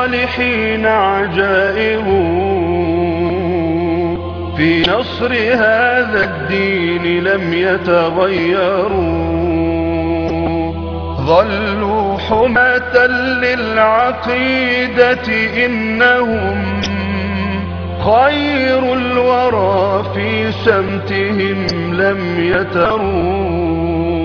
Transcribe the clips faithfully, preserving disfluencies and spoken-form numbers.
الصالحين عجائب في نصر هذا الدين لم يتغيروا. ظلوا حماة للعقيدة إنهم خير الورى في سمتهم لم يتروا.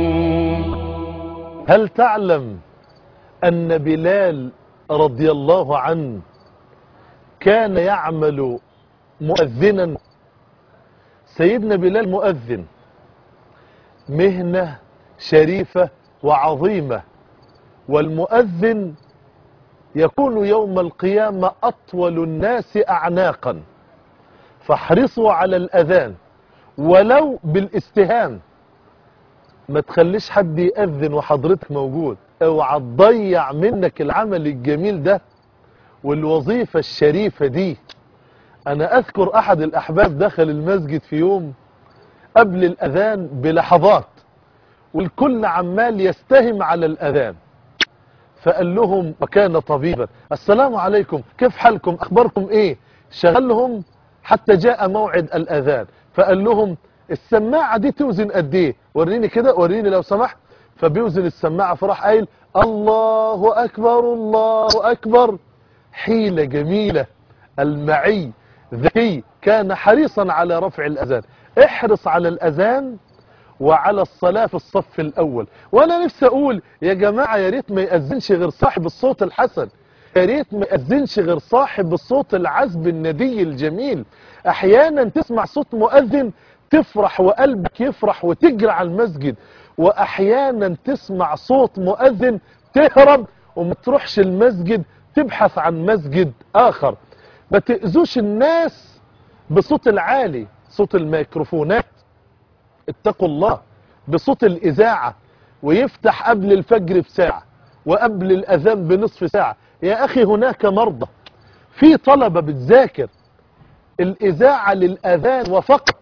هل تعلم أن بلال رضي الله عنه كان يعمل مؤذنا؟ سيدنا بلال مؤذن، مهنة شريفة وعظيمة، والمؤذن يكون يوم القيامة أطول الناس أعناقا، فاحرصوا على الأذان ولو بالاستهام. ما تخليش حد يأذن وحضرتك موجود، اوعى تضيع منك العمل الجميل ده والوظيفة الشريفة دي. أنا أذكر أحد الأحباب دخل المسجد في يوم قبل الأذان بلحظات، والكل عمال يستهم على الأذان، فقال لهم وكان طبيبا: السلام عليكم، كيف حالكم، أخباركم إيه؟ شغلهم حتى جاء موعد الأذان، فقال لهم: السماعة دي توزن قد إيه؟ وريني كده، وريني لو سمحت. فبيوزن السماعة، فراح قايل: الله أكبر الله أكبر. حيلة جميلة، المعي ذكي، كان حريصا على رفع الأذان. احرص على الأذان وعلى الصلاة في الصف الأول. وأنا نفسي أقول يا جماعة، يا ريت ما يأذنش غير صاحب الصوت الحسن، يا ريت ما يأذنش غير صاحب الصوت العذب الندي الجميل. أحيانا تسمع صوت مؤذن تفرح وقلبك يفرح وتجري على المسجد، وأحيانا تسمع صوت مؤذن تهرب وما تروحش المسجد، تبحث عن مسجد آخر. ما تأذوش الناس بصوت العالي، صوت الميكروفونات، اتقوا الله، بصوت الإذاعة، ويفتح قبل الفجر بساعة وقبل الأذان بنصف ساعة. يا أخي هناك مرضى، في طلبة بتذاكر. الإذاعة للأذان وفقط،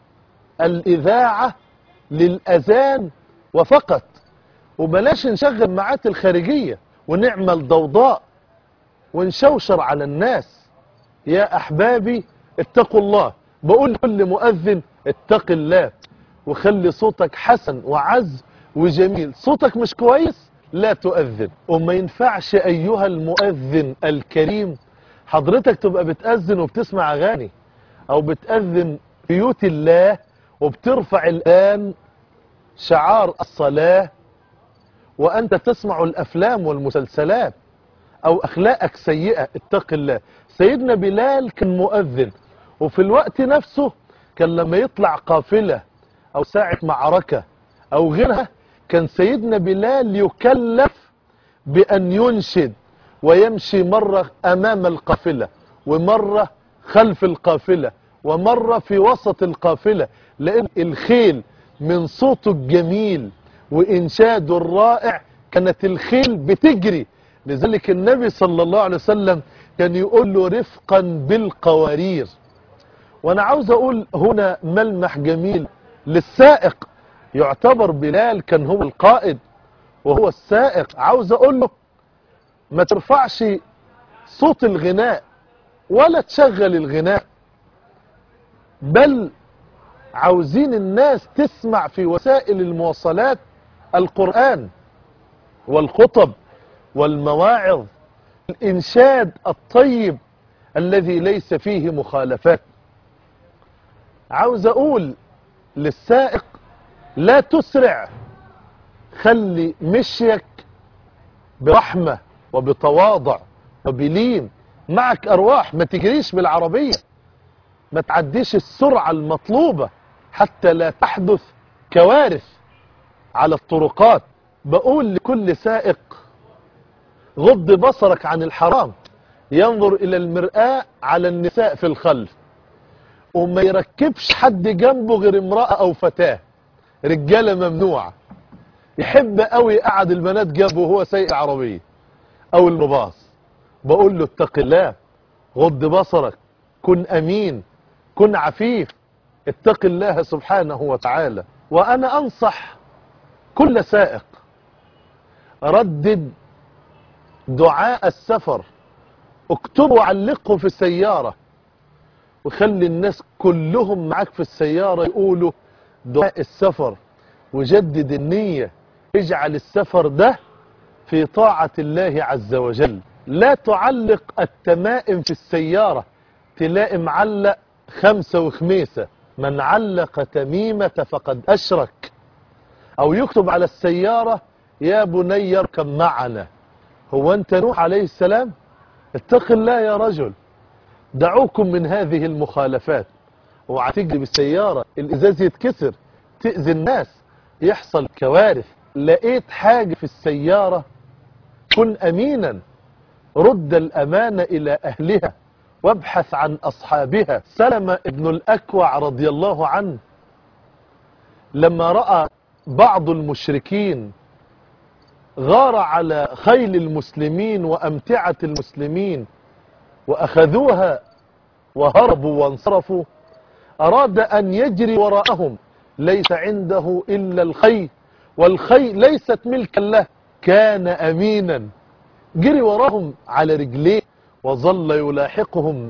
الإذاعة للأذان وفقط، وبلاش نشغل معات الخارجية ونعمل ضوضاء ونشوشر على الناس. يا أحبابي اتقوا الله. بقول لكل مؤذن: اتق الله وخلي صوتك حسن وعز وجميل. صوتك مش كويس لا تؤذن. وما ينفعش أيها المؤذن الكريم حضرتك تبقى بتأذن وبتسمع أغاني، أو بتأذن بيوت الله وبترفع الآن شعار الصلاة وأنت تسمع الأفلام والمسلسلات، أو أخلاقك سيئة. اتق الله. سيدنا بلال كان مؤذن، وفي الوقت نفسه كان لما يطلع قافلة أو ساعة معركة أو غيرها، كان سيدنا بلال يكلف بأن ينشد ويمشي مرة أمام القافلة، ومرة خلف القافلة، ومرة في وسط القافلة، لأن الخيل من صوته الجميل وإنشاده الرائع كانت الخيل بتجري. لذلك النبي صلى الله عليه وسلم كان يقول له: رفقا بالقوارير. وانا عاوز اقول هنا ملمح جميل للسائق. يعتبر بلال كان هو القائد وهو السائق. عاوز اقول له: ما ترفعش صوت الغناء ولا تشغل الغناء، بل عاوزين الناس تسمع في وسائل المواصلات القرآن والخطب والمواعظ، الإنشاد الطيب الذي ليس فيه مخالفات. عاوز أقول للسائق: لا تسرع، خلي مشيك برحمة وبتواضع وبلين. معك أرواح، ما تجريش بالعربية، ما تعديش السرعة المطلوبة حتى لا تحدث كوارث على الطرقات. بقول لكل سائق: غض بصرك عن الحرام، ينظر إلى المرآة على النساء في الخلف، وما يركبش حد جنبه غير امرأة أو فتاة. رجالة ممنوعة. يحب قوي يقعد البنات جنبه وهو سايق العربية أو المباص. بقول له: اتق الله، غض بصرك، كن أمين، كن عفيف، اتق الله سبحانه وتعالى. وأنا أنصح كل سائق: ردد دعاء السفر اكتبوا وعلقوا في السيارة، وخلي الناس كلهم معاك في السيارة يقولوا دعاء السفر، وجدد النية، اجعل السفر ده في طاعة الله عز وجل. لا تعلق التمائم في السيارة، تلاقي معلق خمسة وخميسة، من علق تميمة فقد أشرك. أو يكتب على السيارة يا بني اركب معنا. هو أنت نوح عليه السلام؟ اتق الله يا رجل، دعوكم من هذه المخالفات. وعتجري بالسيارة الإزاز يتكسر، تأذي الناس، يحصل كوارث. لقيت حاجة في السيارة كن أمينا، رد الأمانة إلى أهلها وابحث عن أصحابها. سلمة ابن الأكوع رضي الله عنه لما رأى بعض المشركين غار على خيل المسلمين وأمتعة المسلمين وأخذوها وهربوا وانصرفوا، أراد أن يجري وراءهم، ليس عنده إلا الخيل، والخيل ليست ملكا له، كان أمينا، جري وراهم على رجليه وظل يلاحقهم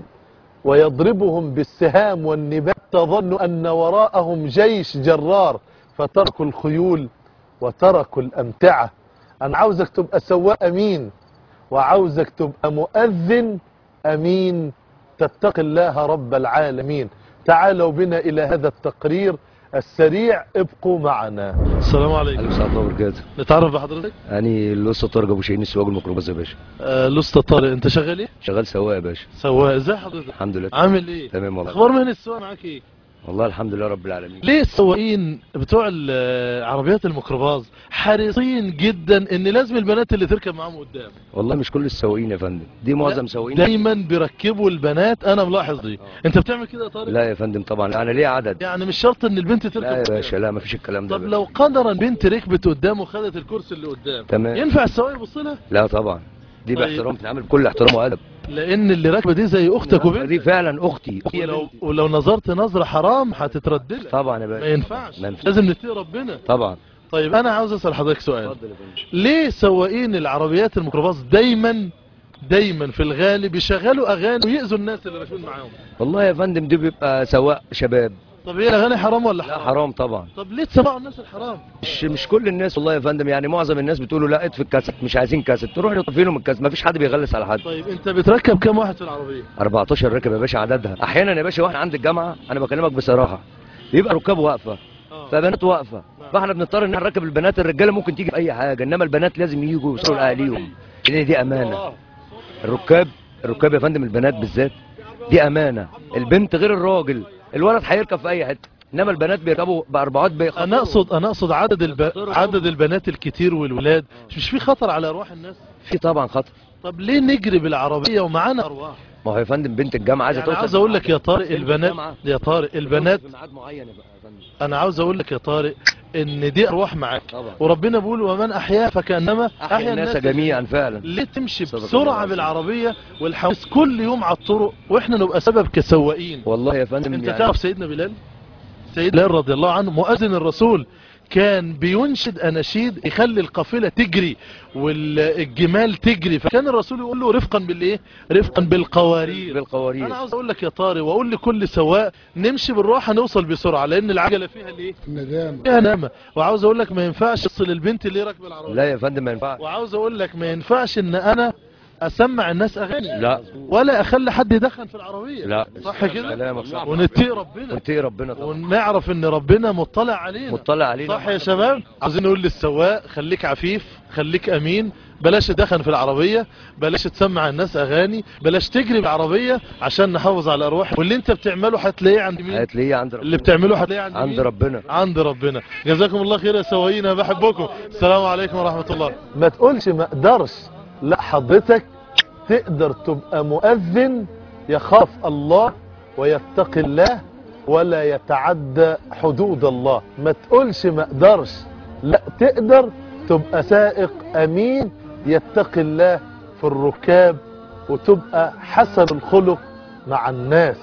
ويضربهم بالسهام والنبات، تظن أن وراءهم جيش جرار، فتركوا الخيول وتركوا الأمتعة. أنا عاوزك تبقى سواق أمين، وعاوزك تبقى مؤذن أمين، تتقي الله رب العالمين. تعالوا بنا إلى هذا التقرير السريع، ابقوا معنا. السلام عليكم. عليكم السلام ورحمة الله وبركاته. نتعرف بحضرتك؟ يعني الأسطى طارق أبو شاهين، السواق الميكروباص يا باشا. آه الأسطى طارق، أنت شغال إيه؟ شغال سواق يا باشا. سواق، إزاي حضرتك؟ الحمد لله. عامل إيه؟ تمام والله. أخبار مهنة السواقة معاك إيه؟ والله الحمد لله رب العالمين. ليه السواقين بتوع العربيات الميكروباص حريصين جدا ان لازم البنات اللي تركب معاهم قدام؟ والله مش كل السواقين يا فندم، دي معظم سواقين دايما بيركبوا البنات، انا ملاحظ دي. آه. انت بتعمل كده يا طارق؟ لا يا فندم طبعا، انا ليه عدد. يعني مش شرط ان البنت تركب لا يا قدام. باشا، لا مفيش الكلام ده. طب لو قدرا بنت ركبت قدام وخدت الكرسي اللي قدام، تمام، ينفع السواق يبص لها؟ لا طبعا، دي طيب. باحترام، تتعامل بكل احترام وادب، لان اللي راكبه دي زي اختك وبنتك. دي فعلا اختي. ولو, ولو نظرت نظره حرام هتتردلك. طبعا يا باشا، ما ينفعش، ما ينفعش. لازم نتقي ربنا. طبعا. طيب انا عاوز اسال حضرتك سؤال. اتفضل يا فندم. ليه سواقين العربيات الميكروباص دايما دايما في الغالب يشغلوا اغاني ويأذوا الناس اللي راكبين معاهم؟ والله يا فندم دي بيبقى سواق شباب. طب ايه الاغاني حرام ولا لا حرام؟ حرام طبعا. طب ليه تسمعوا الناس الحرام؟ مش مش كل الناس والله يا فندم، يعني معظم الناس بتقولوا لا اطفي الكاسيت، مش عايزين كاسيت، تروح تطفي لهم الكاسيت، مفيش حد بيغلس على حد. طيب انت بتركب كام واحد في العربيه؟ أربعتاشر راكب يا باشا عددها. احيانا يا باشا واحنا عند الجامعه، انا بكلمك بصراحه، بيبقى ركاب واقفه، آه. فبنات واقفه، نعم. فاحنا بنضطر ان احنا نركب البنات. الرجاله ممكن تيجي في اي حاجه، انما البنات لازم يجوا يوصلوا لاهاليهم، لان دي امانه. الركاب الركاب يا فندم، البنات بالذات دي امانه. البنت غير الراجل، الولد هيركب في اي حته، انما البنات بيركبوا باربعات بيخطروا. انا اقصد انا اقصد عدد الب... عدد البنات الكتير والولاد، مش في خطر على ارواح الناس؟ في طبعا خطر. طب ليه نجري بالعربيه ومعانا ارواح؟ ما هو يا فندم بنت الجامعه عايزه يعني توصل. عاوز اقول لك يا طارق البنات، يا طارق البنات، في ميعاد معين يا فندم. انا عاوز اقول لك يا طارق ان دي ارواح معاك طبعا. وربنا بيقول ومن احياها فكانما احيا الناس جميعا فعلا. ليه تمشي صدق الله بسرعه العظيم. بالعربيه والحوادث كل يوم على الطرق واحنا نبقى سبب كسواقين؟ والله يا فندم انت يعني تعرف سيدنا بلال؟ سيدنا بلال رضي الله عنه مؤذن الرسول، كان بينشد اناشيد يخلي القافله تجري والجمال تجري، فكان الرسول يقول له رفقا بالايه؟ رفقا بالقوارير. بالقوارير. انا عاوز اقول لك يا طارق واقول لكل سواق نمشي بالراحه نوصل بسرعه، لان العجله فيها الايه؟ الندامة. فيها نامه. وعاوز اقول لك ما ينفعش تصل البنت اللي راكبه العربيه. لا يا فندم ما ينفعش. وعاوز اقول لك ما ينفعش ان انا اسمع الناس اغاني، لا ولا اخلي حد يدخن في العربيه. لا صح كده؟ كلامك صح. ونتقي ربنا، ونتقي ربنا طبعا، ونعرف ان ربنا مطلع علينا. مطلع علينا. صح يا شباب؟ عاوزين نقول للسواق خليك عفيف، خليك امين، بلاش تدخن في العربيه، بلاش تسمع الناس اغاني، بلاش تجري بالعربيه عشان نحافظ على ارواحنا. واللي انت بتعمله هتلاقيه عند مين؟ هتلاقيه عند ربنا. اللي بتعمله هتلاقيه عند عند مين؟ ربنا. عند ربنا. جزاكم الله خير يا سواقين، انا بحبكم. السلام عليكم ورحمه الله. ما تقولش ما اقدرش، لا حضرتك تقدر تبقى مؤذن يخاف الله ويتقي الله ولا يتعدى حدود الله. ما تقولش ما اقدرش، لا تقدر تبقى سائق امين يتقي الله في الركاب وتبقى حسن الخلق مع الناس.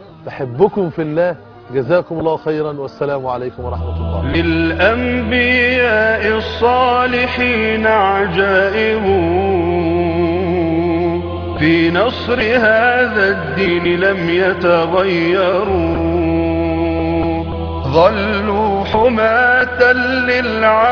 بحبكم في الله، جزاكم الله خيرا، والسلام عليكم ورحمة الله. للأنبياء الصالحين عجائب في نصر هذا الدين لم يتغيروا ظلوا حماة للعالم